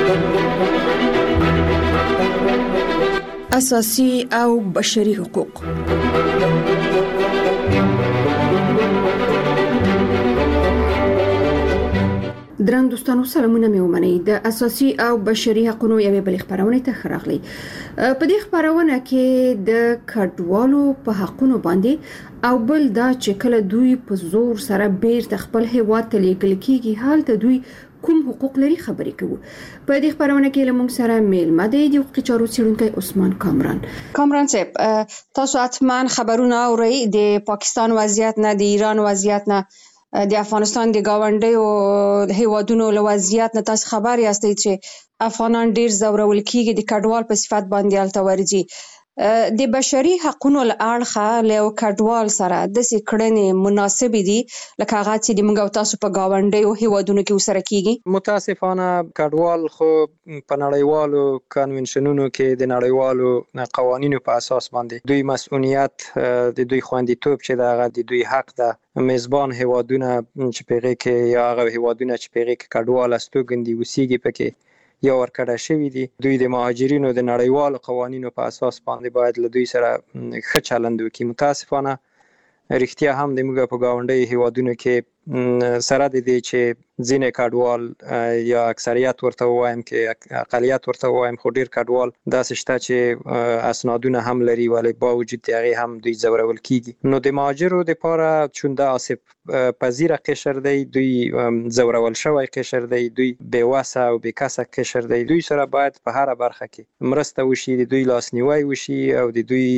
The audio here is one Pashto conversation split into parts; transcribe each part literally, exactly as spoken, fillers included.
اساسي او بشري حقوق. درنو دوستانو سلامونه مې ومنئ. د اساسي او بشري حقوقو یوې بلې خبرونه ته خراغلي. په دې خبرونه کې د کډوالو په حقوقو باندې او بل دا چې کله دوی په زور سره بیرته خپل هیواد ته لیږل کیږي حالت دوی کوم حقوق لري خبرې کوو. په دې خبرونه کې لمونږ سره میلمه دی د حقوقي چارو څېړونکی عثمان کامران. کامران صاحب، تاسو حتما خبرونه اورئ د پاکستان وضعیت نه، د ایران وضعیت نه، د افغانستان د گاونډیو هیوادونو له وضعیت نه تاسو خبر یاستئ چې افغانان ډیر ځورول کیږي، د کډوال په صفت باندې الته ورځي. د بشري حقوقو له اړخه له کډوال سره د سکړنې مناسب دي لکه هغه چې د موږ او تاسو په گاونډیو هیوادونو کې وسره کیږي؟ متاسفانه کډوال خو په نړیوالو کنونشنونو کې د نړیوالو قوانینو په اساس باندې دوی مسؤلیت د دوی خوندیتوب چې دغه د دوی حق ده میزبان هیوادونه چې پیغه کې یا هغه هیوادونه چې پیغه کې کډوال استوګندي وسیږي پکې یا ورکړه شوی دي، دوی د مهاجرینو د نړیوالو قوانینو په اساس باندې باید له دوی سره ښه چلند وکړي. متاسفانه رښتیا هم د موږ په گاونډي هیوادونو کې سره د دې چې ځینې کډوال یا اکثریت ورته وایم کې اقلیت ورته وایم خو ډیر کډوال داسې شته چې اسنادونه هم لري ولی با وجود هغه هم دوی ځورول کیږي. نو د مهاجرو لپاره چون د آسیب پذیر قشر دی، دوی ځورول شوی قشر دی، دوی بیوسه او بیکسه قشر دی، دوی سره باید په هر برخه کې مرسته وشي، د دوی لاسنیوي وشي او د دوی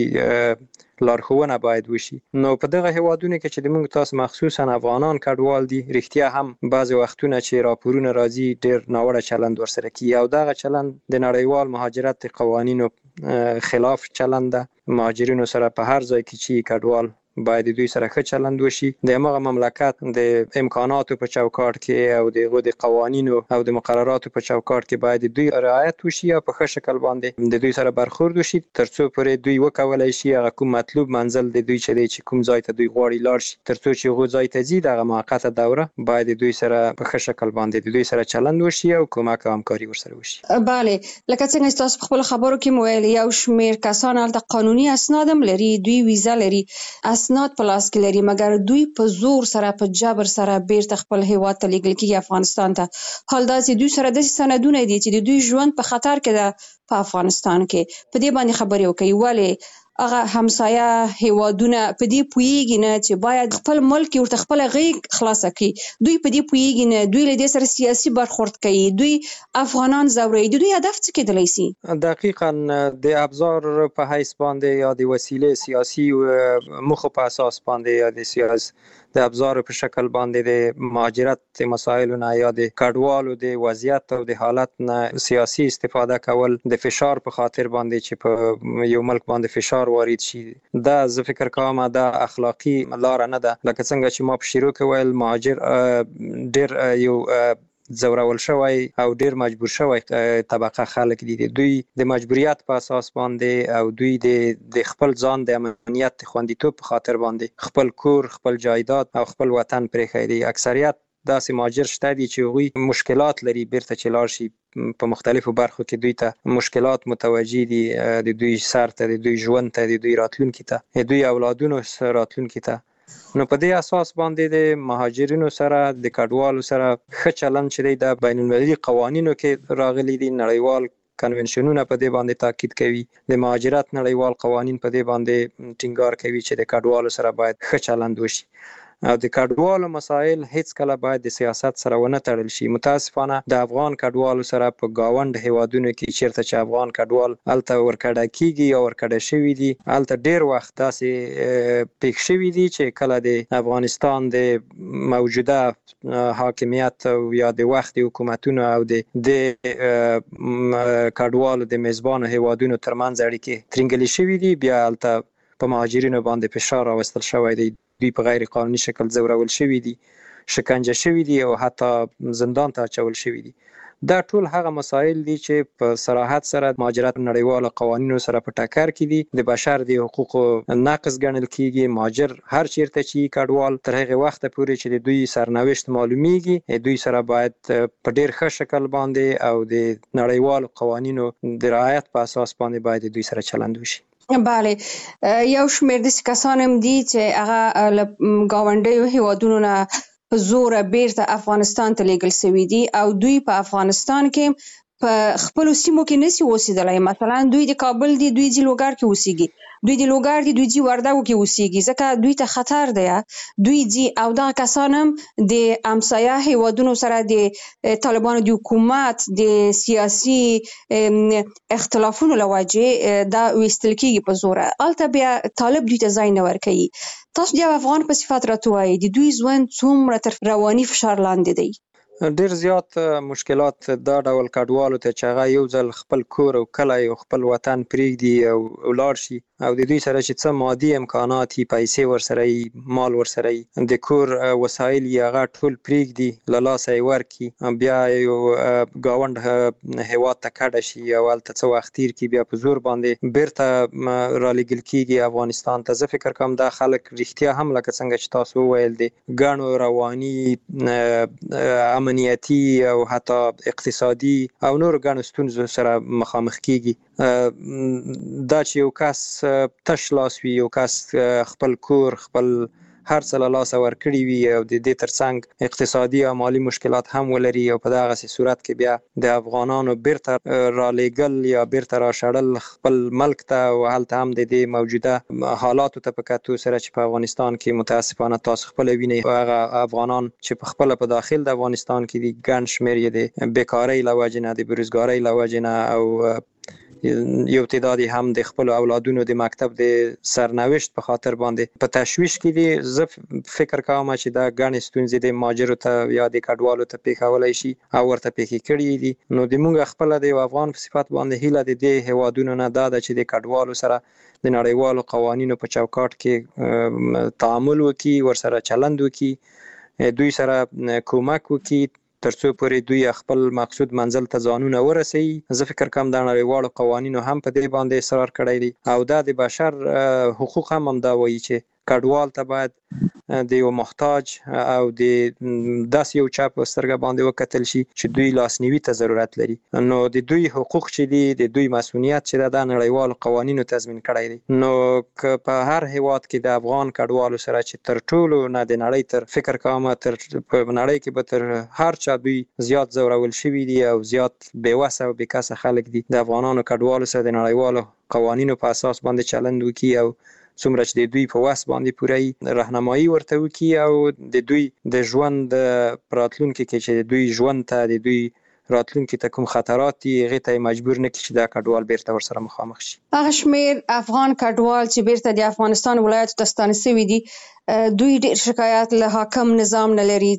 لارښوونه باید وشي. نو په دغه هیوادونو کې چې د موږ تاسو مخصوصا افغانان کډوال دي، رښتیا هم بعضی وختونه چې راپورونه راځي ډیر ناوړه چلند ورسره کیږي او دغه چلند د نړیوال مهاجرت قوانینو خلاف چلند ده. مهاجرینو سره په هر ځای کې چې کډوال باید دوی سره ښه چلند وشي، د هغه مملکت د امکاناتو په چوکاټ کې او د د قوانینو او د مقرراتو په چوکاټ کې باید دوی رعایت وشي او په ښه شکل باندې د دوی سره برخورد وشي ترڅو پرې دوی وکولای شي هغه کوم مطلوب منزل د دوی چې دی چې کوم ځای ته دوی غواړي لاړ شي ترڅو چې هغه ځای ته ځي دغه موقته دوره باید دوی سره په ښه شکل باندې د دوی سره چلند وشي او کومک او همکاري ورسره وشي. بله، لکه څنګه تاسو په خپل خبرو کې مویل یو شمیر کسان هلته قانوني اسناد هم لري، دوی ویزا لري، اسناد په لاس کې لري، مګر دوی په زور سره په جبر سره بیرته خپل هیواد ته لیږل کیږي افغانستان ته. حال دا چې دوی سره د سندونه دي چې د دوی ژوند په خطر کې ده په افغانستان کې. په دې باندې خبرې وکړي ولی هغه همسایه هیوادونه په دې پوهیږي نه چې باید خپل ملک ورته خپل غیږ خلاصه کړي. دوی په دې پوهیږي نه، دوی له دې سره سیاسي برخورد کوي، دوی افغانان ځوروي. د دوی هدف څه کېدلی شي؟ دقیقاً د ابزار په حیث باندې یا د وسیلې سیاسي مخه په اساس باندې یا د سیاست د ابزار په شکل باندې د مهاجرت مسایل نه یا د کډوالو د وضعیت او د حالت نه سیاسي استفاده کول د فشار په خاطر باندې چې په یو ملک باندې فشار وارد شي، دا زه فکر کوم دا اخلاقی لار نه ده. لکه څنګه چې ما په شروع کې ویل مهاجر ډیر یو ځورول شوی او ډیر مجبور شوی طبقه خلک دي، دوی د مجبوریت په اساس باندې او دوی د د خپل ځان د امنیت خوندیتوب په خاطر باندې خپل کور، خپل جایداد او خپل وطن پرېښی دي. اکثریت داسې مهاجر شته دي چې هغوی مشکلات لري بیرته چې لاړ شي په مختلفو برخو کې دوی ته مشکلات متوجه دي، د دوی سر ته، د دوی ژوند ته، د دوی راتلونکي ته، د دوی اولادونو راتلونکي ته. نو په دې اساس باندې د مهاجرینو سره د کډوالو سره ښه چلند چې دی د بین المللي قوانینو کې راغلي دي، نړیوال کنونشنونه په دې باندې تاکید کوي، د مهاجرت نړیوال قوانین په دې باندې ټینګار کوي چې د کډوالو سره باید ښه چلند وشي او د کډوالو مسایل هیڅ کله باید د سیاست سره ونه تړل شي. متاسفانه د افغان کډوالو سره په گاوند هیوادونو کې چیرته چې افغان کډوال الته ورکړه کیږي او ورکړه شوی دي، الته ډیر وخت داسې پېښ شوی دي چې کله د افغانستان د موجوده حاکمیت او یا د وخت حکومتونو او د کډوالو د میزبان هیوادونو ترمنځ اړیکې ترنګلې شوی دي، بیا الته په مهاجرینو باندې فشار راوستل شوی دی، دوی په غیر قانوني شکل ځورول شوي دي، شکنجه شوي دي او حتی زندان ته اچول شوي دي. دا ټول هغه مسایل دي چې په صراحت سره مهاجرت نړیوالو قوانینو سره په ټکر کې دي. د بشر د حقوقو نقض ګڼل کیږي. مهاجر هر چیرته چې کډوال تر هغه وخت پورې چې د دوی سرنوشت معلومیږي دوی سره باید په ډیر ښه شکل باندې او د نړیوالو قوانینو د رعایت په اساس باندې باید دوی سره چلند وشي. بله، یو شمېر داسې کسان هم دي چې هغه له ګاونډیو هیوادونو نه په زوره بیرته افغانستان ته لیږل شوي دي او دوی په افغانستان کې په خپلو سیمو کې نشي اوسېدلی. مثلا دوی د کابل دي، دوی ځي لوګر کې اوسېږي، دوی د لوګر دي، دوی ځي وردګو کې اوسېږي، ځکه دوی ته خطر دی. دوی ځي او دغه کسان هم د همسایه هیوادونو سره د طالبانو د حکومت د سیاسي اختلافونو له وجې دا ویستل کېږي په زوره. هلته بیا طالب دوی ته ځای نه ورکوي. تاسو د یو افغان په صفت راته ووایئ د دوی ژوند څومره تر رواني فشار لاندې دی؟ ډیر زیات مشکلات دا ډول کډوالو ته چې هغه یو ځل خپل کور او کلی او خپل وطن پرېږدي او ولاړ شي او د دوی سره چې څه مادي امکانات یې، پیسې ورسره یې، مال ورسره یې، د کور وسایل یې هغه ټول پرېږدي، له لاسه یې ورکړي، بیا یو ګاونډ هېواد ته کډه شي او هلته څه وخت تېر کړي، بیا په زور باندې بیرته رالیږل کېږي افغانستان ته. زه فکر کوم دا خلک رښتیا هم لکه څنګه چې تاسو وویل د ګڼو رواني امنیتي او حتی اقتصادي او نور ګڼو ستونزو سره مخامخ کیږي. دا چې یو کس تش لاس وي، یو کس خپل کور خپل هر څه له لاسه ورکړي وي او د دې ترڅنګ اقتصادي او مالي مشکلات هم ولري او په دغسې صورت کې بیا د افغانانو بیرته رالیږل یا بیرته راشړل خپل ملک ته او هلته هم د دې موجوده حالاتو ته په کتو سره چې په افغانستان کې متاسفانه تاسو خپله وینئ هغه افغانان چې په خپله په داخل د افغانستان کې دي ګڼ شمېر یې د بیکارۍ له وجې نه، د بېروزګارۍ له وجې نه او یو تعداد هم د خپل اولادونو د مکتب د سرنوشت په خاطر باندې په تشویش کې دي. زه فکر کوم چې دا ګڼې ستونزې د مهاجرو ته یا د کډوالو ته پیښولی شي او ورته پیښې کړي دي. نو د موږ خپله د یو افغان په صفت باندې هیله د دې هیوادونو نه دا ده چې د کډوالو سره د نړیوالو قوانینو په چوکاټ کې تعامل وکړي، ورسره چلند وکړي، دوی سره کومک وکړي تر څو پورې دوی خپل مقصود منزل ته ځانونه ورسوي. زه فکر کوم د نړیوالو قوانینو هم په دې باندې اصرار کړی دی او دا د بشر حقوق هم همدا وایي چې کډوال ته باید د یو محتاج او د داسې یو چا په سترګه باندې وکتل شي چې دوی لاسنیوي ته ضرورت لري. نو د دوی حقوق چې دي، د دوی مسؤلیت چې ده، د نړیوالو قوانینو تضمین کړی دی. نو که په هر هیواد کې د افغان کډوالو سره چې تر ټولو نه د نړۍ تر فکر کوم تر په نړۍ کې به تر هر چا دوی زیات ځورول شوي دي او زیات بېوسه او بېکسه خلک دي، د افغانانو کډوالو سره د نړیوالو قوانینو په اساس باندې چلند وکړي او څومره چې د دوی په وس باندې پوره راهنمایي ورته وکړي او د دوی د ژوند راتلونکي کې چې د دوی ژوند ته د دوی راتلونکي ته کوم خطرات دي هغې ته مجبور نه کړي چې دا کډوال بیرته ورسره مخامخ شي. هغه شمېر افغان کډوال چې بیرته د افغانستان ولایاتو ته ستانه شوي دي دوی ډېر شکایت له حاکم نظام نه لري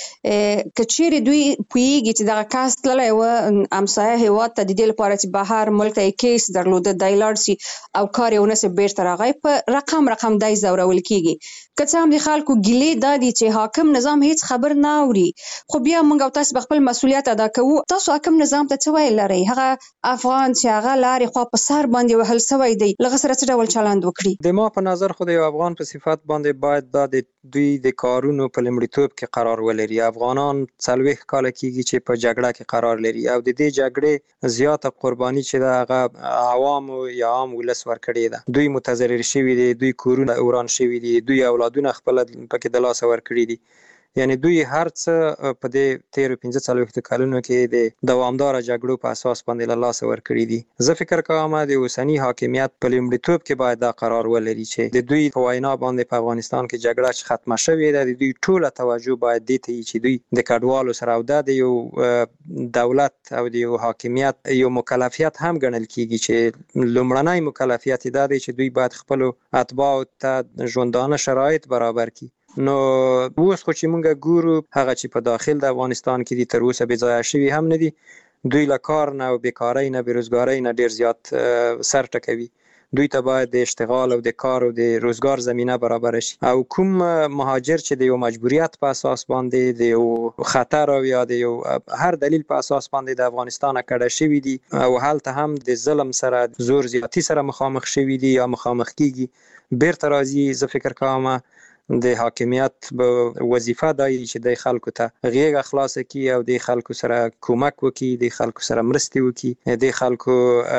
چې که چیرې دوی پوهېږي چې دغه کس تللی و همسایه هېواد ته د دې لپاره چې بهر ملک ته یې کیس درلوده، دی لاړ شي او کار یې ونه شي بیرته راغی، په رقم رقم دی ځورول کېږي. که څه هم د خلکو ګیلې دا دي چې حاکم نظام هیڅ خبر نه اوري، خو بیا موږ او تاسو به خپل مسؤلیت ادا کوو. تاسو حاکم نظام ته څه ویل لرئ؟ هغه افغان چې هغه لارې خوا په سر باندې وهل شوی دی، له هغه سره څه ډول چلند وکړي؟ د ما په نظر خو د یو افغان په صفت باندې باید دا د دوی د کارونو په لومړیتوب کې قرار ولري. افغانان څلوېښت کاله کېږي چې په جګړه کې قرار لري او د دې جګړې زیاته قرباني چې ده هغه عوامو یا عام ولس ورکړې ده. دوی متضرر شوي دي، دوی کورونه وران شوي دي، دوی اولادونه خپله پکې د لاسه ورکړي دي. یعنی دوی هر څه په دې تیرو پنځه څلوېښتو کلونو کې د دوامداره جګړو په اساس باندې له لاسه ورکړي دي. زه فکر کوم د اوسني حاکمیت په لومړیتوب کې باید دا قرار ولري چې د دوی په وینا باندې په افغانستان کې جګړه چې ختمه شوې ده، د دوی ټوله توجه باید دې ته وي چې دوی د کډوالو سره او دا د یو دولت او د یو حاکمیت یو مکلفیت هم ګڼل کېږي چې لومړنی مکلفیت دا دی چې دوی باید خپلو اتباعو ته ژوندانه شرایط برابر کړي. نو اوس خو چې موږ ګورو هغه چې په داخل د افغانستان کې دي تر اوسه بې ځایه شوي هم نه دي. دوی له کار نه او بیکارۍ نه، بېروزګارۍ نه ډېر زیات سر ټکوي. دوی ته باید د اشتغال او د کار او د روزګار زمینه برابر شي. او کوم مهاجر چې د یو مجبوریت په اساس باندې د یو خطر او یا د یو هر دلیل په اساس باندې د افغانستان کډه شوی دي او هلته هم د ظلم سره زور زیاتی سره مخامخ شوی دي یا مخامخ کیږي، بیرته راځي. زه فکر کوم د حاکمیت به وظیفه دای چې د خلکو ته غیږ خلاص کی او د خلکو سره کومک وکي، د خلکو سره مرستي وکي، د خلکو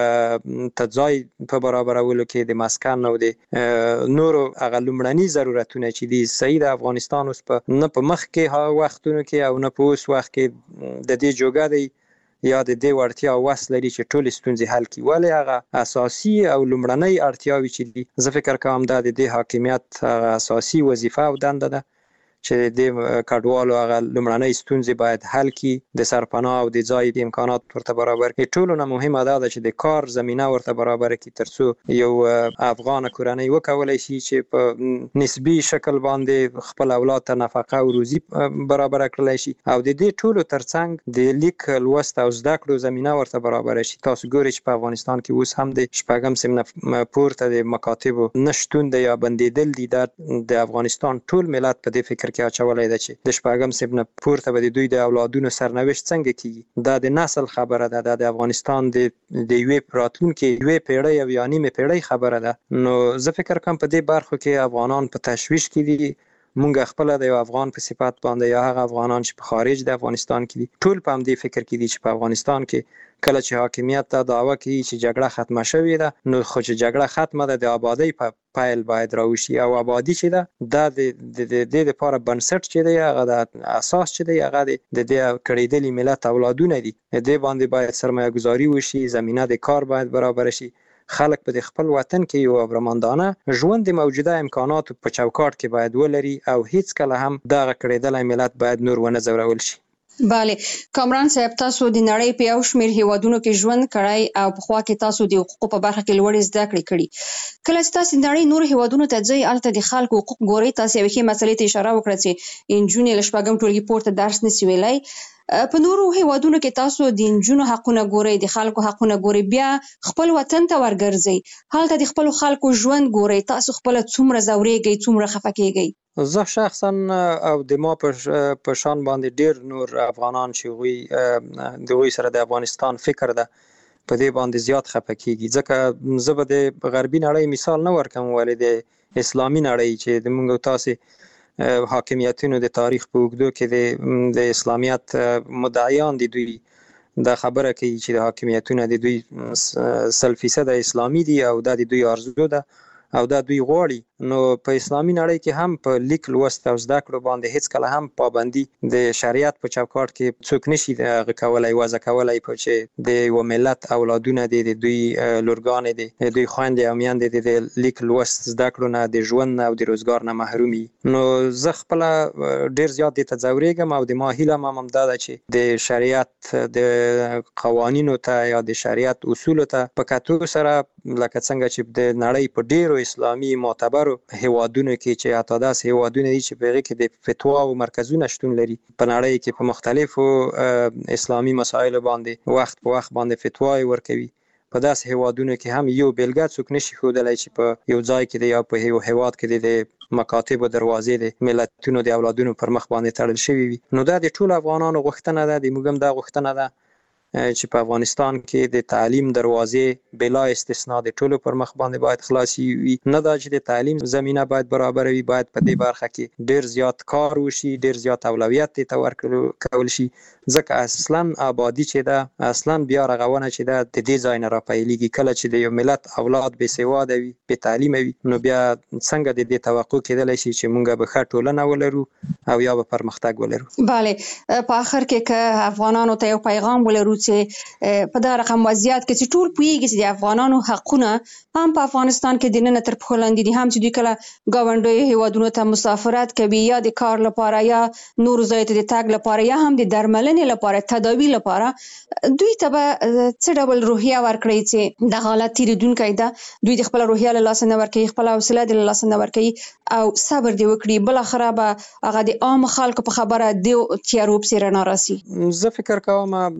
ته ځای په برابرولو کې د مسکن او د نورو هغه لومړني ضرورتونه چې د سید افغانستان اوس په نه په مخ کې ها وختونو کې او نه په اوس وخت کې د دې جوګه دی یا د دې وړتیا او وس لري چې ټول ستونزې حل کړي. ولې هغه اساسي او لومړنۍ اړتیاوې چې دي، زه فکر کوم دا د دې حاکمیت اساسي وظیفه او دنده ده چې د کډوالو هغه لومړنۍ ستونزې باید حل کړي، د سرپناه او د ځای د امکانات ورته برابر کړي. ټولو نه مهمه دا ده چې د کار زمینه ورته برابر کړي ترڅو یو افغان کورنۍ وکولای شي چې په نسبی شکل باندې خپل اولاد ته نفقه او روزي برابر کړلی شي او د دې ټولو ترڅنګ د لیک لوست او زده کړو زمینه ورته برابر شي. تاسو ګورئ چې په افغانستان کې اوس هم د شپږم سیم پورته د مکاتبو نشټون د یا بندیدل دي. د افغانستان ټول ملت په دې فکر کې اچولای ده چې د شپږم سیم نه پورته به د دوی د اولادونو سرنوشت څنګه کیږي. دا د نسل خبره ده، د افغانستان د د یوې راتلونکي یوې پیړۍ او یا نیمه پیړۍ خبره ده. نو زه فکر کوم په دې برخو کې افغانان په تشویش کې دي. مونږ خپل د یو افغان په صفات باندې یا هغه افغانان چې په خارج د افغانستان کې دي ټول په همدې فکر کې دي چې په افغانستان کې کله چې حاکمیت ته دعوه کوي چې جګړه ختمه شوې ده، نو خو چې جګړه ختمه ده د آبادی په پایل باید راوشي او آبادی چې ده دا د د لپاره بنسټ چې دی هغه د اساس چې دی هغه د د کړیدلي ملت اولادونه دي. د باندې باید سرمایه گذاری وشي، زمینه د کار باید برابر شي، خلک په خپل وطن کې یو ابرمندانه ژوند د موجوده امکاناتو په چوکاټ کې باید ولري او هیڅ کله هم دغه کړیدلي ملت باید نور ونه ځورول شي. بله کامران صاحب، تاسو د نړۍ په یو شمېر هیوادونو کې ژوند کړی او په خوا کې تاسو د حقوقو په برخه کې لوړې زده کړې کړي. کله چې تاسو د نړۍ نور هیوادونو ته ځئ هلته د خلکو حقوق ګورئ، تاسو یوې ښې مسلې ته اشاره وکړه چې نجونې له شپږم ټولګي پورته درس نشي ویلی. په نورو هیوادونو کې تاسو د نجونو حقونه ګورئ، د خلکو حقونه ګورئ، بیا خپل وطن ته ورګرځئ، هلته د خپل خلکو ژوند ګورئ، تاسو خپل څومره ځورېږئ، څومره خفه کېږئ؟ زه شخصا او د ما په شان باندې ډیر نور افغانان چې غوي د غوي سره د افغانستان فکر ده په دې باندې زیات خفه کیږي، ځکه زه به د غربي نړۍ مثال نه ورکوم، ولې د اسلامي نړۍ چې د موږ تاسو حاکمیتونو د تاریخ په اوږدو کې د اسلامیت مدعیان دي، دوی دا خبره کوي چې د حاکمیتونو د دوی سل فیصد اسلامي دي او دا د دوی ارزو ده او دا دوی غواړي. نو په اسلامي نړۍ کې هم په لیک لوست او زده کړو باندې هیڅ کله هم پابندي د شریعت په چوکاټ کې څوک نشي د کولای وځه کولای په چې د یو ملت اولادونه دي د دوی لورګان دي د دوی خويندې او میندې د لیک لوست زده کړو نه د ژوند او د روزګار نه محرومي. نو زه خپل ډیر زیات د تزورېږم او د ما هیله مم دا ده چې د شریعت د قوانینو ته یا د شریعت اصول ته په کتو سره لکه څنګه چې د نړۍ په ډیرو اسلامي معتبر هیوادونو کې چې حتی داسې هیوادونه دي چې په هغه کې د فتوا او مرکزونه شتون لري، په نړۍ کې په مختلفو اسلامي مسایلو باندې وخت په وخت باندې فتواوې ورکوي. په داسې هیوادونو کې هم یو بیلګه څوک نشي ښودلی چې په یو ځای کې دی یا په یو هیواد کې د مکاتبو دروازې د ملتونو د اولادونو پر مخ باندې تړل شوي وي. نو دا د ټولو افغانانو غوښتنه ده، د موږ هم دا غوښتنه ده چې په افغانستان کې د تعلیم دروازې بلا استثنا د ټولو پر مخ باندې باید خلاصي وي. نه دا چې د تعلیم زمینه باید برابر وي، باید په دې برخه کې ډیر زیات کار وشي، ډیر زیات اولویت ته ورکول شي، ځکه اصلا آبادی چې ده اصلا بیا رغونه چې ده د دې ځای نه راپیلېږي. کله چې د یو ملت اولاد بې سواده وي، بې تعلیمه وي، نو بیا څنګه د دې توقع کېدلی شي چې موږ به ښه ټولنه ولرو او یا به پرمختګ ولرو. بله په آخر کې که افغانانو ته یو پیغام ولرو چې په دا رقم وضعیت کې چې ټول پوهیږي چې د افغانانو حقونه هم په افغانستان کې د نن تر پښو لاندې دي، هم چې دوی کله ګاونډیو هیوادونو ته مسافرت کوي یا د کار لپاره یا نور ځای ته د تګ لپاره یا هم د درملنې لپاره، تداوی لپاره، دوی ته به څه ډول روحیه ورکړي چې د حالت تیریدونکی ده، دوی د خپل روحیه له لاسه نه ورکوي، خپل حوصله د له لاسه نه ورکوي او صبر دې وکړي، بل اخره به هغه د عام خلکو په خبره د تیارو پسې رڼا راسي. زه فکر کوم د افغان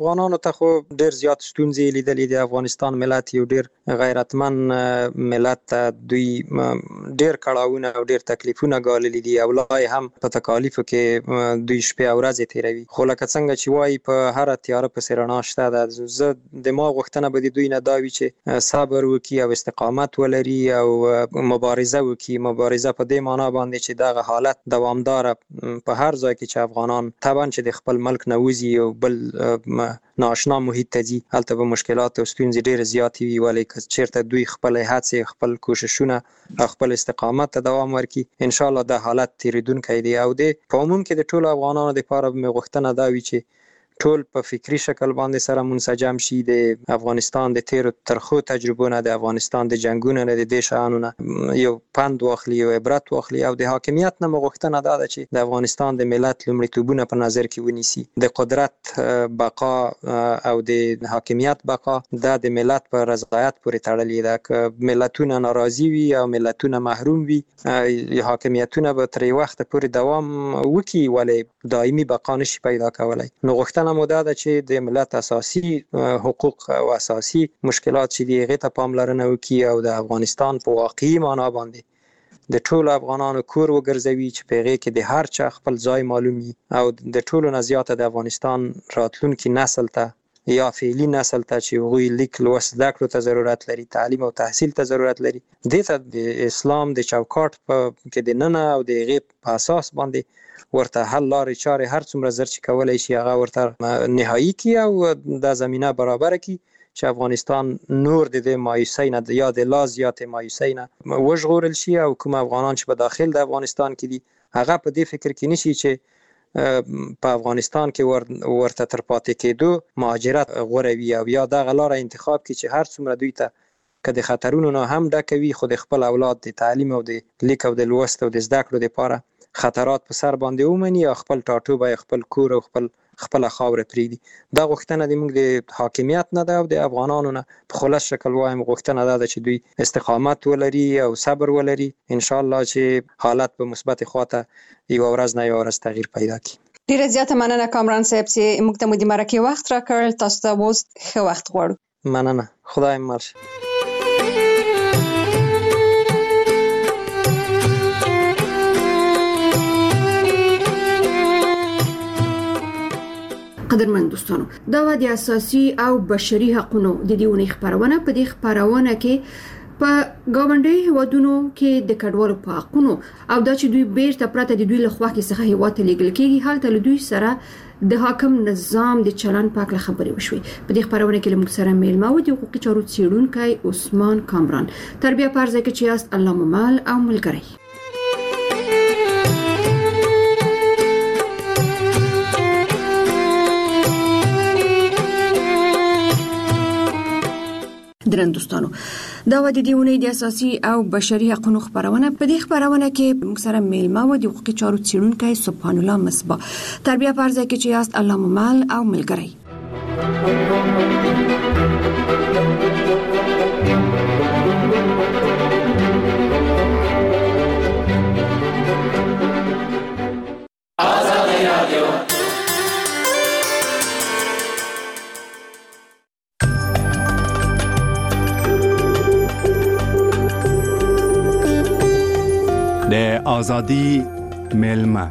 افغانانو ته خو ډیر زیات ستونزې لیدلې د افغانستان ملت یو ډیر غیرتمن ملت ته دوی ډیر کړهونه او ډیر تکلیفونه ګاللي دي او لای هم په تکالیفو کې دوی شپه او ورځ تیروي. خو لکه څنګه چې وایي په هر تیاره پسې رڼا شته ده. زه د ما غوښتنه به د دوی نه دا وي چې صبر وکړي او استقامت ولري او مبارزه وکړي. مبارزه په دې معنا باندې چې دغه حالت دوامدار په هر ځای کې چې افغانان طبعا چې د خپل ملک نه وځي او بل ناشنا محیط ته ځي هلته به مشکلات او ستونزې ډېرې زیاتې وي، ولې که چېرته دوی خپلې هڅې خپل کوششونه او خپل استقامت ته دوام ورکړي انشاءالله دا حالت تېرېدونکی دی. او د په عموم کې د ټولو افغانانو دپاره مې غوښتنه دا وي چې ټول په فکری شکل باندې سره منسجم شي. د افغانستان د تیرو ترخو تجربو نه، د افغانستان د جنگونو نه، د دې شیانو نه یو پند واخلي او عبرت واخلي او د حاکمیت نه مې غوښتنه دا ده چې د افغانستان د ملت لومړیتوبونه په نظر کې ونیسي. د قدرت بقا او د حاکمیت بقا دا د ملت په رضایت پورې تړلې ده. که ملتونه ناراضي وي او ملتونه محروم وي حاکمیتونه به تر وخت پورې دوام وکړي ولې دایمي بقا نشي پیدا کولای. نو غوښتنه مو دا ده چې د ملت اساسي حقوق او اساسي مشکلات چې دی هغې ته پاملرنه وکړي او د افغانستان په واقعي معنا باندې د ټولو افغانانو کور وګرځوي چې په هغې کې د هر چا خپل ځای معلوم وي او د ټولو نه زیاته د افغانستان راتلونکي نسل ته یا فعلي نسل ته چې هغوی لیک لوست زده کړو ته ضرورت لري، تعلیم او تحصیل ته ضرورت لري، دې ته د اسلام د چوکاټ په کې د ننه او د هغې په اساس باندې ورته حل لارې چارې هر څومره زر چې کولی شي هغه ورته نهایي کړي او دا زمینه برابره کړي چې افغانستان نور د دې مایوسۍ نه یا د لا زیاتې مایوسۍ نه وژغورل شي او کوم افغانان چې په داخل د افغانستان کې دي هغه په دې فکر کې نشي چې په افغانستان کې ورته تر پاتې کېدو مهاجرت غوره وي او یا دغه لاره انتخاب کړي چې هر څومره دوی ته که د خطرونو نه هم ډکه وي خو د خپل اولاد د تعلیم او د لیک او د لوست او د زده کړو دپاره خطرات په سر باندې ومني او خپل ټاټوبی خپل کور او خپل خپله خاوره پرېږدي. دا غوښتنه د موږ د حاکمیت نه ده او د افغانانو نه په خلاص شکل وایم غوښتنه دا ده چې دوی استقامت ولري او صبر ولري انشاءالله چې حالت په مثبت خواته یوه ورځ نه یوه ورځ تغییر پیدا کړي. ډېره زیاته مننه کامران صاحب چې موږ ته مو د مرکې وخت راکړ. تاسو ته اوس ښه وخت غواړو. مننه. خدای مل شه. قدرمن دوستانو، دا و د اساسي او بشري حقوقو د دې ونې خبرونه. په دې خبرونه کې په ګاونډي هیوادونو کې د کډوالو په حقوقو او دا چې دوی بیرته پرته د دوی له خوا کې څخه هیواد ته لیږل کېږي هلته له دوی سره د حاکم نظام د چلن په اړه خبرې وشوې. په دې خبرونه کې موږ سره میلمه و د حقوقي چارو څیړونکی عثمان کامران. تربیه پرځای کې چې یاست الله ممال او ملګری. درن دوستانو، دا و د دې ونې د اساسي او بشري حقوقو خبرونه. په دې خبرونه کې موږ سره میلمه و د حقوقي چارو څیړونکی سبحان الله مصباح. تربیه پرځای کې چې یاست الله ممال او ملګری. د آزادی میلمه.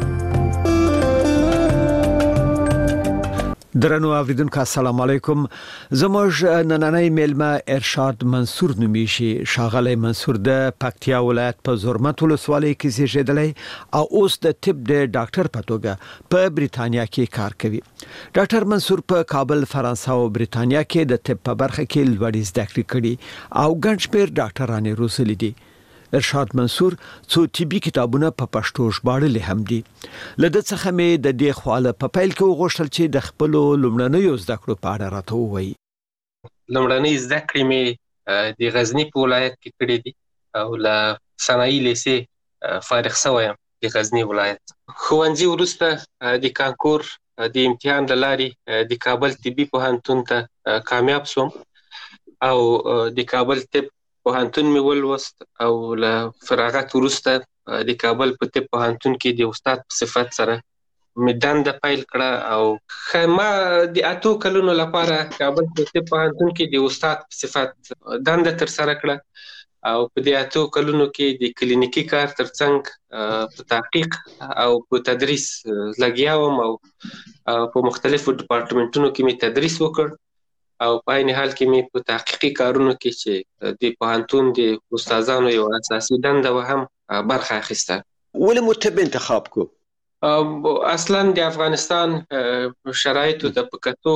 درنو اوریدونکو السلام علیکم. زموږ نننۍ میلمه ارشاد منصور نومیږي. ښاغلی منصور د پکتیا ولایت په زرمت ولسوالۍ کې زیږیدلی او اوس د طب د ډاکټر په توګه په بریتانیا کې کار کوي. ډاکټر منصور په کابل، فرانسه او بریتانیا کې د طب په برخه کې لوړې زده کړې کړې او ګڼ شمېر ډاکټرانې روزلي دي. ارشاد منصور څو طبي کتابونه په پښتو ژباړلي هم دي. له ده څخه مې د دې خواله په پیل کې وغوښتل چې د خپلو لومړنیو زده کړو په اړه راته ووایي. لومړنۍ زده کړې مې د غزني په ولایت کې کړې دي او له صنایي لیسې فارغ شوی یم د غزني ولایت. ښوونځي وروسته د کانکور د امتحان له لارې د کابل طبي پوهنتون ته کامیاب شوم او د کابل طب پوهنتون مې ولوست او له فراغت وروسته د کابل په طب پوهنتون کې د استاد په صفت سره مې دنده پیل کړه او ما د اتو کلونو لپاره کابل طب پوهنتون کې د استاد په صفت دنده ترسره کړه او په دې اتو کلونو کې د کلینیکي کار ترڅنګ په تحقیق او په تدریس لګیا وم او په مختلفو ډپارټمنټونو کې مې تدریس وکړ او په عین حال کې مې په تحقیقي کارونو کې چې د پوهنتون د استادانو یو اساسي دنده و هم برخه اخیسته. ولې مو طب انتخاب کو؟ اصلا د افغانستان شرایطو ته په کتو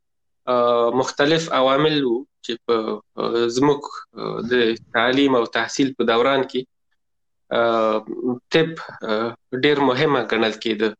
مختلف عوامل وو چې په زموږ د تعلیم او تحصیل په دوران کې طب ډېر مهمه ګڼل کېده.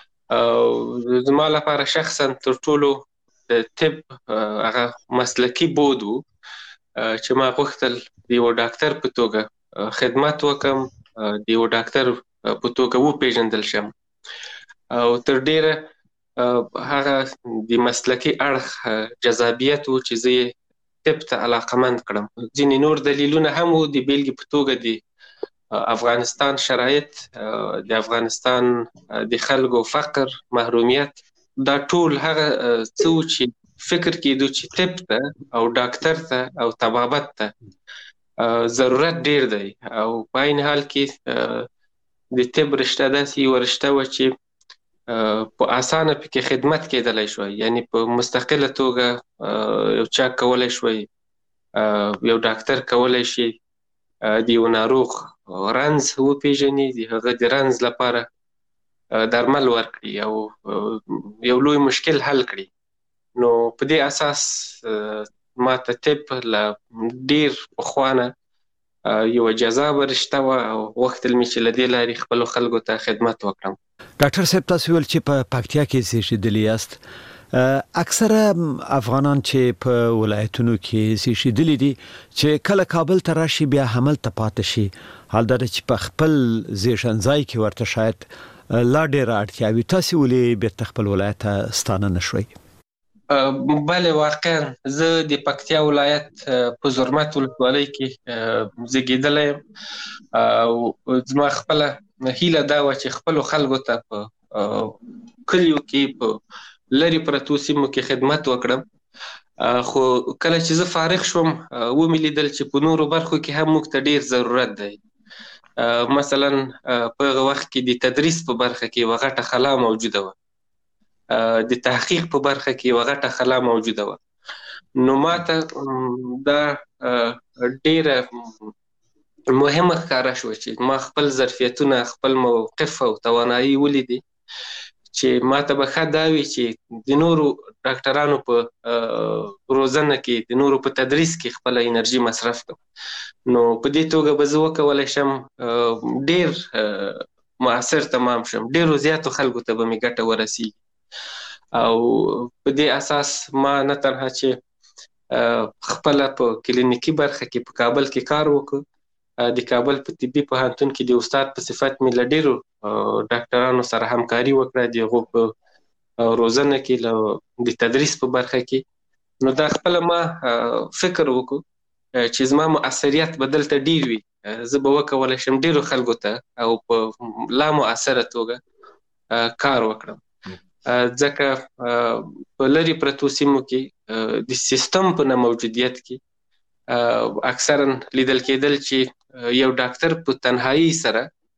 زما لپاره شخصا تر ټولو د طب هغه مسلکي بود وو چې ما غوښتل د یو ډاکټر په توګه خدمت وکم، د یو ډاکټر په توګه وپېژندل شم او تر ډېره هغه د مسلکي اړخ جذابیت وو چې زه یې طب ته علاقمند کړم. ځینې نور دلیلونه هم وو، د بیلګې په توګه د افغانستان شرایط، د افغانستان د خلکو فقر، محرومیت، دا ټول هغه څه و چې فکر کېدو چې طب ته او ډاکټر ته او طبابت ته ضرورت ډېر دی او په عین حال کې د طب رشته داسې یوه رشته وه چې په اسانه پکې خدمت کېدلی شوی، یعنی په مستقله توګه یو چا کولی شوی، یو ډاکټر کولی شي د یو ناروغ رنځ وپېژني، د هغه د رنځ لپاره درمل ورکړي او یو لوی مشکل حل کړي. نو په دې اساس ما ته طب له ډېر پخوا نه یوه جذابه رشته وه او غوښتل مې چې له دې لارې خپلو خلکو ته خدمت وکړم. ډاکټر صاحب، تاسو ویل چې په پکتیا کې زیږېدلي یاست. اکثره افغانان چې په ولایتونو کې زیږېدلي دي چې کله کابل ته راشي بیا هملته پاتې شي، حال دا چې په خپل زیږنځای کې ورته شاید لا ډېره اړتیا وي. تاسې ولې بیرته خپل ولایت ته ستانه نه شوئ؟ بله، واقعا زه د پکتیا ولایت په زرمت ولسوالۍ کې زیږېدلی یم او زما خپله هیله دا وه چې خپلو خلکو ته په کلیو کې په لرې پرتو سیمو کې خدمت وکړم. خو کله چې زه فارغ شوم ومې لیدل چې په نورو برخو کې هم موږ ته ډېر ضرورت دی. مثلا په هغه وخت کې د تدریس په برخه کې یوه غټه خلا موجوده وه، د تحقیق په برخه کې یوه غټه خلا موجوده وه. نو ما ته دا ډېره مهمه ښکاره شوه چې ما خپل ظرفیتونه، خپل موقف او توانایي ولیدې چې ما ته به ښه دا وي چې د نورو ډاکټرانو په روزنه کې، د نورو په تدریس کې خپله انرژي مصرف کړم. نو په دې توګه به زه وکولی شم ډېر مؤثر تمام شم، ډېرو زیاتو خلکو ته به مې ګټه ورسیږي. او په دې اساس ما نه تنها چې خپله په کلینیکي برخه کې په کابل کې کار وکړ، د کابل په طبي پوهنتون کې د استاد په صفت مې له ډېرو ډاکټرانو سره همکاري وکړه، د هغو په روزنه کې، له د تدریس په برخه کې. نو دا خپله ما فکر وکړو چې زما مؤثریت به دلته ډېر وي، زه به وکولی شم ډېرو خلکو ته او په لا مؤثره توګه کار وکړم. ځکه په لرې پرتو سیمو کې د سیستم په نه موجودیت کې اکثرا لیدل کېدل چې یو ډاکټر په تنهایی سره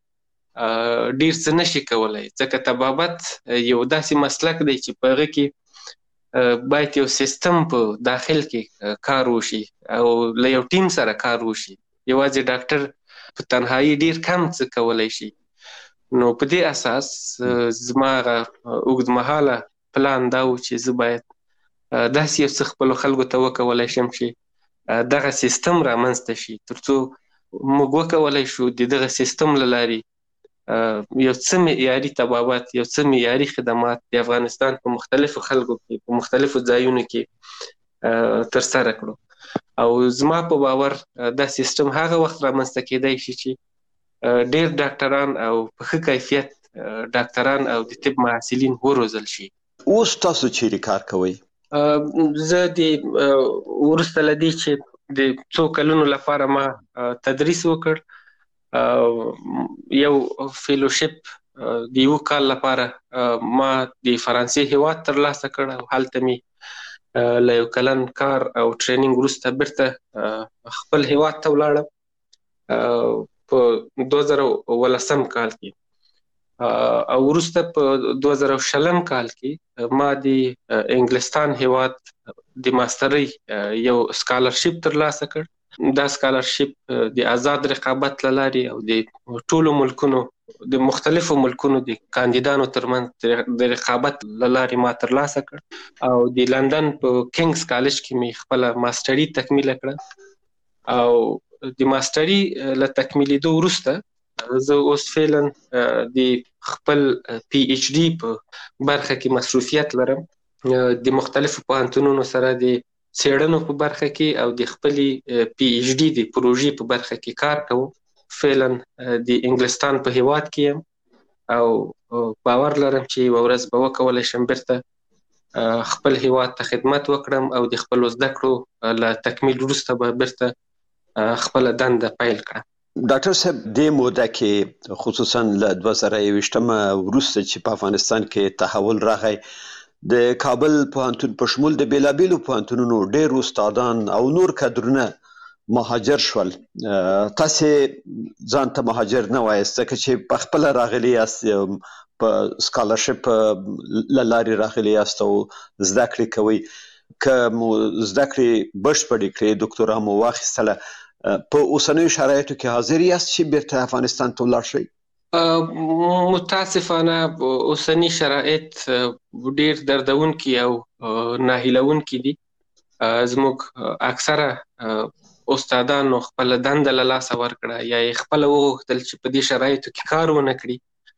ډېر څه نشي کولی، ځکه طبابت یو داسې مسلک دی چې په هغه کې باید یو سیستم په داخل کې کار وشي او له یو ټیم سره کار وشي. یوازې ډاکټر په تنهایی ډېر کم څه کولی شي. نو په دې اساس زما هغه اوږدمهاله پلان دا و چې زه باید داسې یو څه خپلو خلکو ته وکولی شم چې دغه سیستم رامنځته شي، تر څو موږ وکولی شو د دغه سیستم له لارې یو څه معیاري طبابت، یو څه معیاري خدمات د افغانستان په مختلفو خلکو کې، په مختلفو ځایونو کې ترسره کړو. او زما په باور دا سیستم هغه وخت رامنځته کېدی شي چې ډېر ډاکټران او په ښه کیفیت ډاکټران او د طب محصلین وروزل شي. اوس تاسو چیرې کار کوئ؟ زه د وروسته له دې چې د څو کلونو لپاره ما تدریس وکړ، یو فیلوشپ د یو کال لپاره ما د فرانسې هیواد ترلاسه کړ او هلته می له یو کلن کار او ټریننګ وروسته بیرته خپل هیواد ته ولاړم په دوه زره ولسم کال کې. او وروسته په دوه زره شلم کال کې ما د انګلستان هیواد د ماسترۍ یو سکالرشپ ترلاسه کړ. دا سکالرشپ د آزاد رقابت له لارې او د ټولو ملکونو د مختلفو ملکونو د کاندیدانو ترمنځ د رقابت له لارې ما ترلاسه کړ او د لندن په کینګز کالج کې مې خپله ماستري تکمیله کړه. او د ماستري له تکمیلېدو وروسته زه اوس فعلا د خپل پی ایچ ډي په برخه کې مصروفیت لرم. د مختلفو پوهنتونونو سره د څېړنو په برخه کې او د خپلې پی ایچ ډي د پروژې په برخه کې کار کوم. فعلا د انګلستان په هیواد کې یم او باور لرم چې یوه ورځ به وکولی شم بیرته خپل هیواد ته خدمت وکړم او د خپلو زده کړو له تکمیل وروسته به بیرته خپله دنده پیل کړم. ډاکټر صاحب دې موده کې خصوصا له دوه زره یوویشتم وروسته چې په افغانستان کې تحول راغی د کابل پوهنتون په شمول د بیلابیلو پوهنتونونو ډېر استادان او نور کادرونه مهاجر شول. تاسې ځان ته مهاجر نه وایاست ځکه چې په خپله راغلي یاست، په سکالرشپ له لارې راغلي یاست او زده کړې کوئ. که مو زده کړې بشپړې کړې، دکتورا مو واخیستله، په اوسنیو شرایطو کې حاضر یاست چې بیرته افغانستان ته ولاړ شئ؟ متاسفانه اوسنی شرایط ډېر دردونکي او ناهیلونکي دي. زموږ اکثره استادانو خپله دنده له لاسه ورکړه یا یې خپله وغوښتل چې په دې شرایطو کې کار ونه کړي،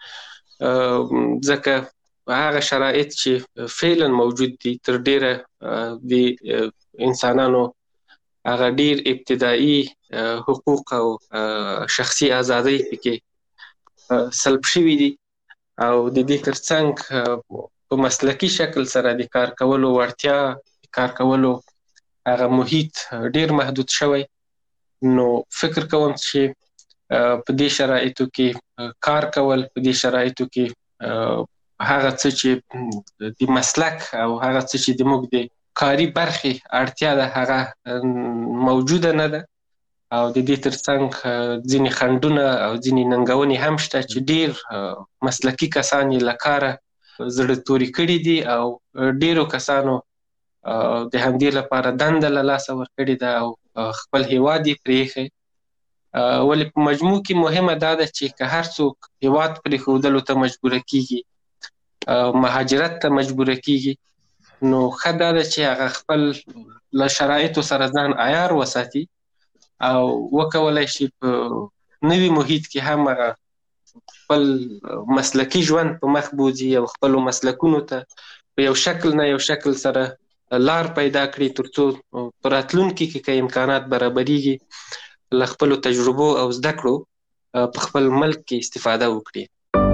ځکه هغه شرایط چې فعلا موجود دي تر ډېره د انسانانو هغه ډېر ابتدایي حقوق او شخصي ازادۍ پکې سلب شوي دي او د دې ترڅنګ په مسلکي شکل سره د کار کولو وړتیا، د کار کولو هغه محیط ډېر محدود شوی. نو فکر کوم چې په دې شرایطو کې کار کول، په دې شرایطو کې هغه څه چې د مسلک او هغه څه چې د موږ د کاري برخې اړتیا ده هغه موجوده نه ده او د دې ترڅنګ ځینې خنډونه او ځینې ننګونې هم شته چې ډېر مسلکي کسان یې له کاره زړه توري کړي دي او ډېرو کسانو د همدې لپاره دنده له لاسه ورکړې ده او خپل هیواد یې پرېښی. ولې په مجموع کې مهمه دا ده چې که هر څوک هیواد پرېښودلو ته مجبوره کېږي، مهاجرت ته مجبوره کېږي، نو ښه دا ده چې هغه خپل له شرایطو سره ځان عیار وساتي او وکولی شي په نوي محیط کې هم هغه خپل مسلکي ژوند په مخ بوځي او خپلو مسلکونو ته په یو شکل نه یو شکل سره لار پیدا کړي تر څو په راتلونکي کې که امکانات برابریږي له خپلو تجربو او زده کړو په خپل ملک کې استفاده وکړي.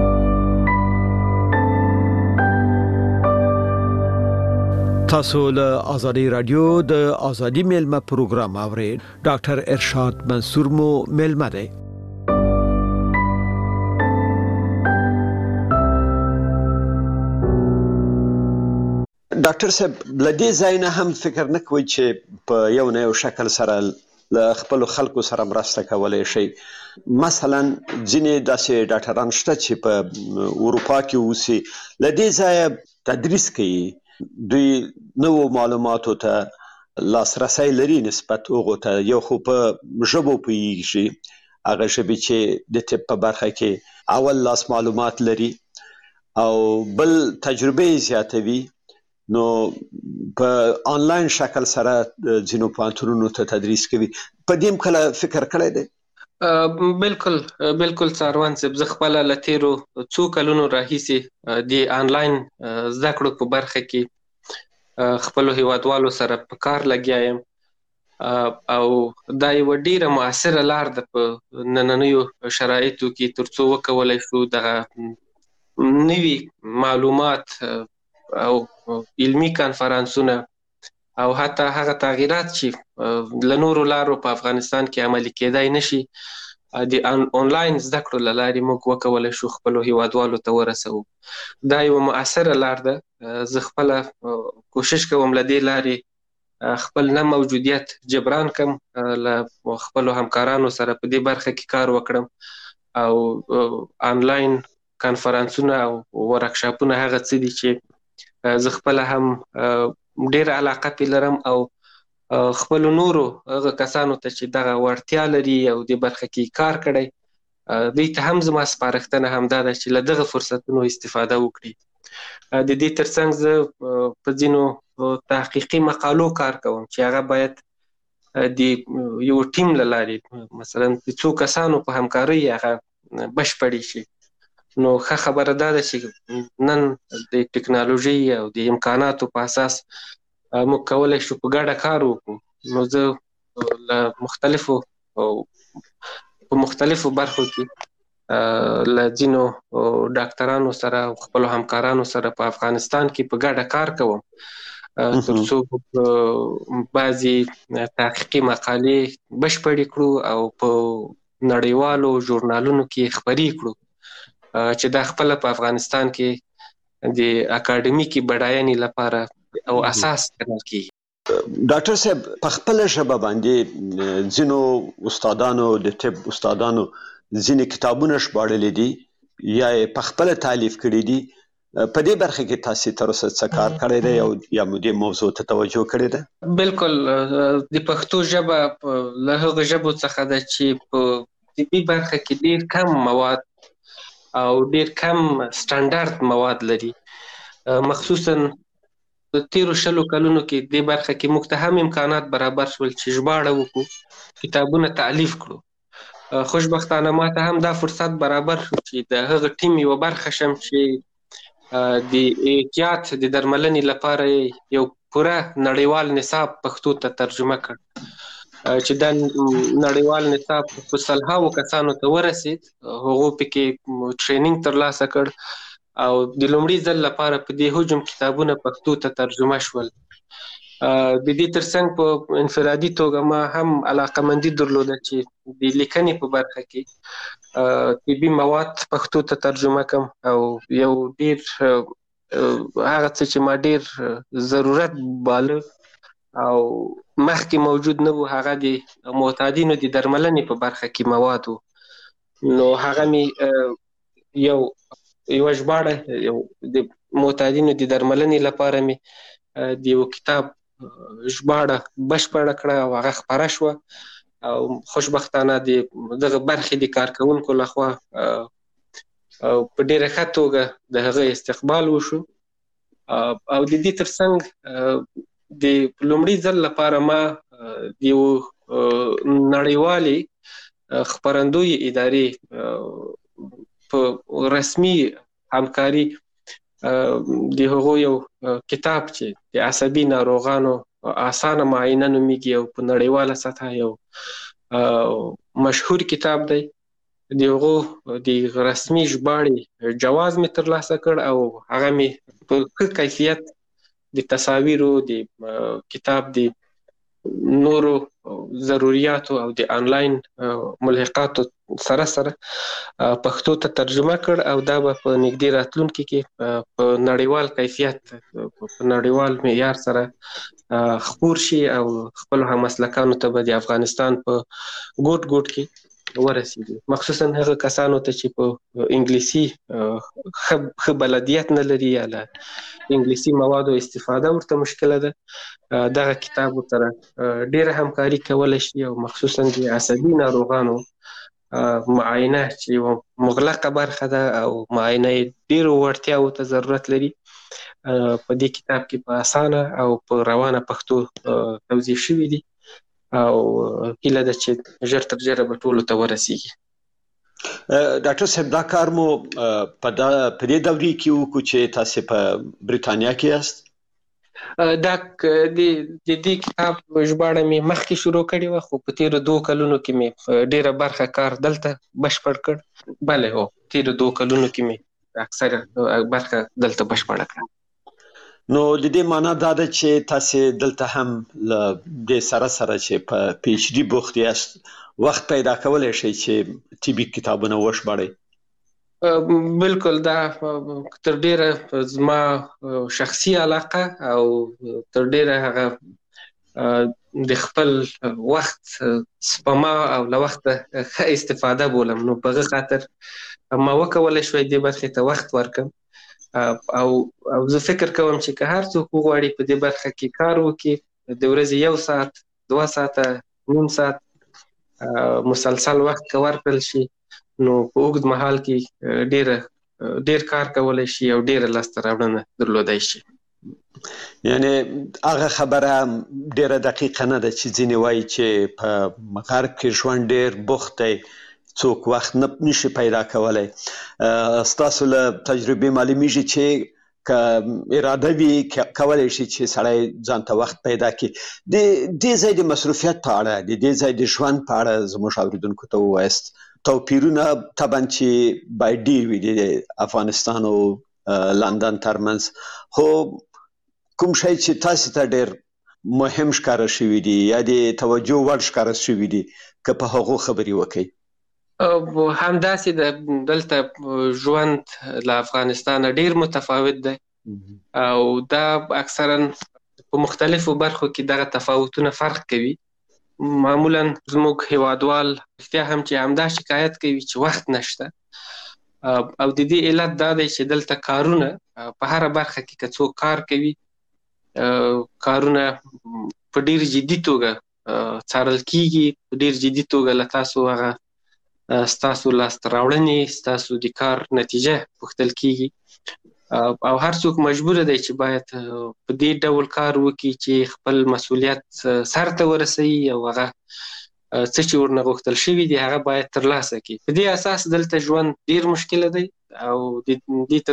تاسو له آزادی رادیو د آزادی میلمه پروګرام اورئ. ډاکټر ارشاد منصور مو میلمه دی. ډاکټر صاحب له دې ځای نه هم فکر نه کوئ چې په یو نه یو شکل سره له خپلو خلکو سره مرسته کولی شئ؟ مثلا ځینې داسې ډاکټران شته چې په اروپا کې اوسي، له دې ځایه تدریس کوي، دوی نوو معلوماتو ته لاسرسی لري نسبت هغو ته، یو خو په ژبو پوهیږي، هغه ژبې چې د طب په برخه کې اول لاس معلومات لري، او بل تجربه یې زیاتوي. نو په آنلاین شکل سره ځینو پوهنتونونو ته تدریس کوي. په دې هم کله فکر کړی دی؟ بالکل بالکل څاروان صاحب، زه خپله له تېرو څو کلونو راهیسې د آنلاین زده کړو په برخه کې خپلو هیوادوالو سره په کار لګیا یم او دا یوه ډېره مؤثره لار ده په نننیو شرایطو کې تر څو وکولی شو دغه نوي معلومات او علمي کانفرانسونه او حتی هغه تغییرات چې له نورو لارو په افغانستان کې عملي کېدای نشي د آنلاین زده کړو له لارې موږ وکولی شو خپلو هیوادوالو ته ورسوو. دا یوه مؤثره لار ده. زه خپله کوشش کوم له دې لارې خپل نه موجودیت جبران کم، له خپلو همکارانو سره په دې برخه کې کار وکړم او آنلاین کانفرانسونه او ورکشاپونه هغه څه دي چې زه خپله هم ډېره علاقه پې لرم او خپلو نورو هغه کسانو ته چې دغه وړتیا لري او دې برخه کې کار کړی دوی ته هم زما سپارښتنه همدا ده چې له دغه فرصتونو استفاده وکړي. د دې ترڅنګ زه په ځینو تحقیقي مقالو کار کوم چې هغه باید د یو ټیم له لارې مثلا د څو کسانو په همکارۍ هغه بشپړې شي. نو ښه خبره دا ده چې نن د ټکنالوژي او د امکاناتو په اساس موږ کولی شو په ګډه کار وکړو. نو زه له مختلفو په مختلفو برخو کې له ځینو ډاکټرانو سره او خپلو همکارانو سره په افغانستان کې په ګډه کار کوم تر څو بعضې تحقیقي مقالې بشپړې کړو او په نړیوالو ژورنالونو کې خپرې کړو چې دا خپله په افغانستان کې د اکاډمیکي بډاینې لپاره او اساس ګڼل کېږي. ډاکټر صاحب په خپله ژبه باندې ځینو استادانو د طب استادانو ځینې کتابونه ژباړلي دي یا یې په خپله تالیف کړي دي. په دې برخه کې تاسې تر اوسه څه کار کړی دی او یا مو دې موضوع ته توجه کړې ده؟ بالکل د پښتو ژبه له هغو ژبو څخه ده چې په طبي برخه کې ډېر کم مواد او ډېر کم سټانډارد مواد لري. مخصوصا په تیرو شلو کلونو کې دې برخه کې موږ ته هم امکانات برابر شول چې ژباړه وکړو، کتابونه تالیف کړو. خوشبختانه ما ته هم دا فرصت برابر شو چې د هغه ټیم یوه برخه شم چې د احتیاط د درملنې لپاره یو پوره نړیوال نصاب پښتو ته ترجمه کړ چې دا نړیوال نصاب په سلهاوو کسانو ته ورسید. هغو پکې ټرینینګ ترلاسه کړ او د لومړي ځل لپاره په دې حجم کتابونه پښتو ته ترجمه شول. د دې ترڅنګ په انفرادي توګه ما هم علاقمندي درلوده چې د لیکنې په برخه کې طبي مواد پښتو ته ترجمه کړم او یو ډېر هغه څه چې ما ډېر ضرورت باله او مخکې موجود نه و هغه د معتادینو د درملنې په برخه کې مواد و. نو هغه مې یو یوه ژباړه یو د معتادینو د درملنې لپاره مې د یو کتاب ژباړه بشپړه کړه او هغه خپره شوه او خوشبختانه د دغه برخې د کارکوونکو لخوا په ډېره ښه توګه د هغه استقبال وشو. او د دې ترڅنګ د لومړي ځل لپاره ما د یو نړیوالې خپرندوی ادارې په رسمي همکاري د هغو یو کتاب چې د عصبي ناروغانو اسانه معاینه نومیږي او په نړیواله سطحه یو مشهور کتاب دی، د هغو د رسمي ژباړې جواز مې ترلاسه کړ او هغه مې په ښه کیفیت د تصاویرو د کتاب د نورو ضرورياتو او د آنلاین ملحقاتو سره سره پښتو ته ترجمه کړ او دا به په نږدې راتلونکي کې په نړیوال کیفیت په نړیوال معیار سره خپور شي او خپل همسلکانو ته به د افغانستان په ګوټ ګوټ کې ورسیږي، مخصوصا هغه کسانو ته چې په انګلیسي ښه بلدیت نه لري یا له انګلیسي موادو استفاده ورته مشکله ده. دغه کتاب سره ډېره همکاري کولی شي او مخصوصا د عصبي ناروغانو معاینه چې یوه مغلقه برخه ده او معاینه یې ډېرو وړتیاوو ته ضرورت لري په دې کتاب کې په اسانه او په روانه پښتو توضیح شوي دي او هیله ده چې ژر تر ژره به ټولو ته ورسیږي. ډاکټر صاحب دا کار مو په دې دورې کې وکړو چې تاسې په بریتانیا کې یاست؟ دا د دې کتاب ژباړه مې مخکې شروع کړې وه خو په تېرو دوو کلونو کې مې ډېره برخه کار دلته بشپړ کړ. بله هو تېرو دوو کلونو کې مې اکثره برخه دلته بشپړه کړه. نو د دې معنا دا ده چې تاسې دلته هم له دې سره سره چې په پی ایچ ډي بوخت یاست وخت پیدا کولای شي چې طبي کتابونه وشمارئ؟ بالکل دا تر ډیره زما شخصي علاقه او تر ډیره هغه د خپل وخت سپما او له وخت ښه استفاده بولم، نو په هغه خاطر ما وکولای شوی دې برخې ته وخت ورکړم او او زه فکر کوم چې که هر څوک وغواړي په دې برخه کې کار وکړي، د ورځې یو ساعت دوه ساعته نیم ساعت مسلسل وخت که ورکړل شي، نو په اوږد مهال کې ډیره ډیر کار کولی شي او ډیره لاسته راوړنه درلودای شي. یعنی هغه خبره ډیره دقیقه نه ده چې ځینې وایي چې په غرب کې ژوند ډیر بوخت دی، څوک وخت نه نشي پیدا کولی. ستاسو له تجربې معلومیږي چې که اراده وي کولی شي چې سړی ځان ته وخت پیدا کړي. د دې ځای د مصروفیت په اړه، د دې ځای د ژوند په اړه زموږ اوریدونکو ته ووایاست. توپیرونه طبعا چې باید ډیر وي د افغانستان او لندن ترمنځ، خو کوم شی چې تاسو ته ډیر مهم ښکاره شوي دي یا د توجه وړ ښکاره شوي دي، که په هغو خبرې وکړئ؟ همداسې د دلته ژوند له افغانستان ډیر متفاوت دی او دا اکثرا په مختلفو برخو کې دغه تفاوتونه فرق کوي. معمولا زموږ هیوادوال رښتیا هم چې همدا شکایت کوي چې وخت نشته، او د دې علت دا دی چې دلته کارونه په هره برخه کې که څوک کار کوي، کارونه په ډیر جدي توګه څارل کیږي، په ډیر جدي توګه له تاسو هغه ستاسو لاسته راوړنې، ستاسو د کار نتیجه پوښتل کیږي او هر څوک مجبور دی چې باید په دې ډول کار وکړي چې خپل مسؤلیت سرته ورسوي او هغه څه چې ورنه غوښتل شوي دي هغه باید ترلاسه کړي. په دې اساس دلته ژوند ډیر مشکله دی او د دې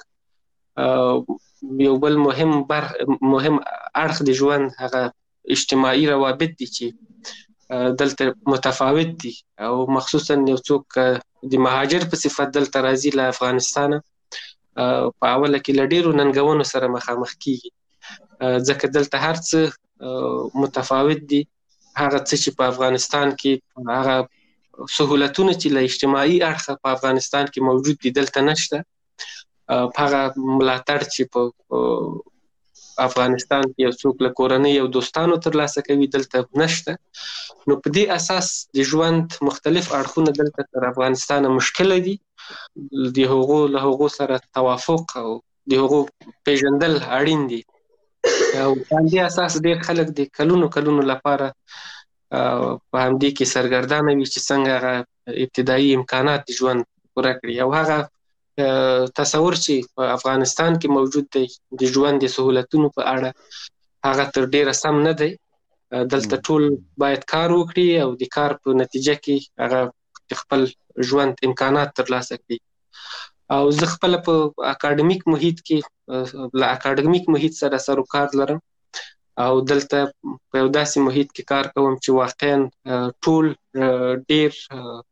ترڅنګ یو بل مهم بر مهم اړخ د ژوند هغه اجتماعي روابط دي چې دلته متفاوت دي، او مخصوصا یو څوک د مهاجر په صفت دلته راځي له افغانستانه، په اوله کې له ډیرو ننګونو سره مخامخ کیږي، ځکه دلته هر څه متفاوت دي. هغه څه چې په افغانستان کې هغه سهولتونه چې له اجتماعي اړخه په افغانستان کې موجود دي دلته نشته، هغه ملاتړ چې په افغانستان کې یو څوک له کورنۍ او دوستانو ترلاسه کوي دلته نشته. نو په دې اساس د ژوند مختلف اړخونه دلته تر افغانستان مشکله دي، د هغو له هغو سره توافق او د هغو پیژندل اړین دي، او په دې اساس ډېر خلک د کلونو کلونو لپاره په همدې کې سرګردانه وي چې څنګه هغه ابتدایي امکانات د ژوند پوره کړي، او هغه تصور چې په افغانستان کې موجود دی د ژوند د سهولتونو په اړه هغه تر ډیره سم نه دی. دلته ټول باید کار وکړي او د کار په نتیجه کې هغه خپل ژوند امکانات ترلاسه کړي. او زه خپل په اکاډمیک محیط کې له اکاډمیک محیط سره سر و کار لرم او دلته په یو داسې محیط کې کار کوم چې واقعا ټول ډیر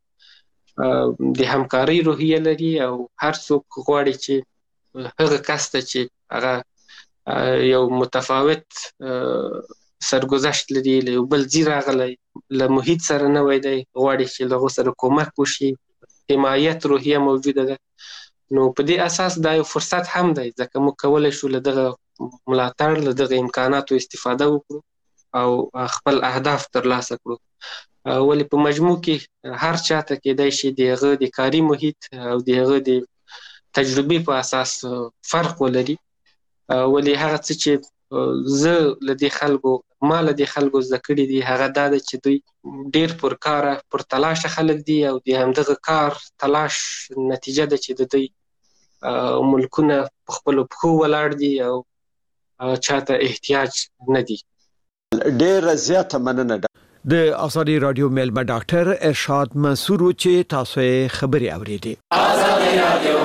د همکارۍ روحیه لري او هر څوک غواړي چې هغه کس ته چې هغه یو متفاوت سرګذشت لري، له یو بل ځای راغلی، له محیط سره نوی دی، غواړي چې له هغو سره کومک وشي، حمایت روحیه موجوده ده. نو په دې اساس دا یو فرصت هم دی ځکه موږ کولی شو له دغه ملاتړ له دغه امکاناتو استفاده وکړو او خپل اهداف ترلاسه کړو. ولې په مجموع کې هر چاته کېدای شي د هغه د کاري محیط او د هغه د تجربې په اساس فرق ولري، ولې هغه څه چې زه له دې خلکو ما له دې خلکو زده کړي دي هغه دا ده چې دوی ډیر پرکاره پر تلاشه خلک دي او د همدغه کار تلاش نتیجه ده چې د دوی ملکونه په خپلو پښو ولاړ دي او چاته احتیاج نه دي. ډیره زیاته مننه. د آزادی رادیو میلمه ډاکټر ارشاد منصور چې تاسو یې خبري اوریدي. آزادی رادیو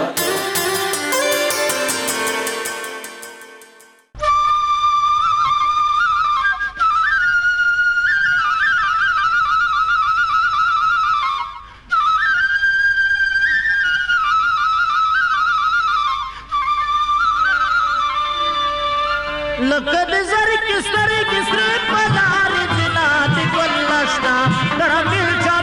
لکه د زر کې سترګې سرې په لارې جنات ګل نشته کرامل چا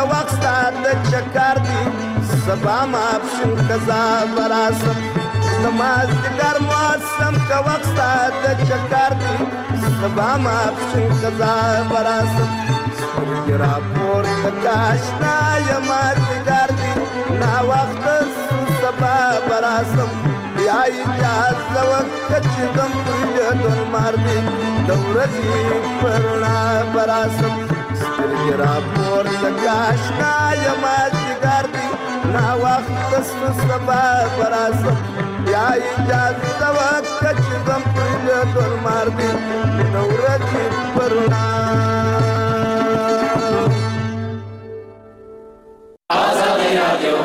وخت ستاد چکر دی سبا ماپشن کزا براسم نمازدګر موسم کا وخت ستاد چکر دی سبا ماپشن کزا براسم سترګې راپورته کاشنا یمازدګر دی نا وخت سبا براسم یا اجازه وکړه چې زم پرې لمر دی د ورځې په رڼا براسم سترګې راپورته کاشنا یمازدګر دی نا وخت سبا براسم یا اجازه وکړه چې زم پرې لمر دی د ورځې په رڼا آزادي رادیو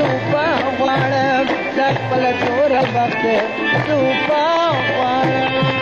Pala chora bakte, supa wala.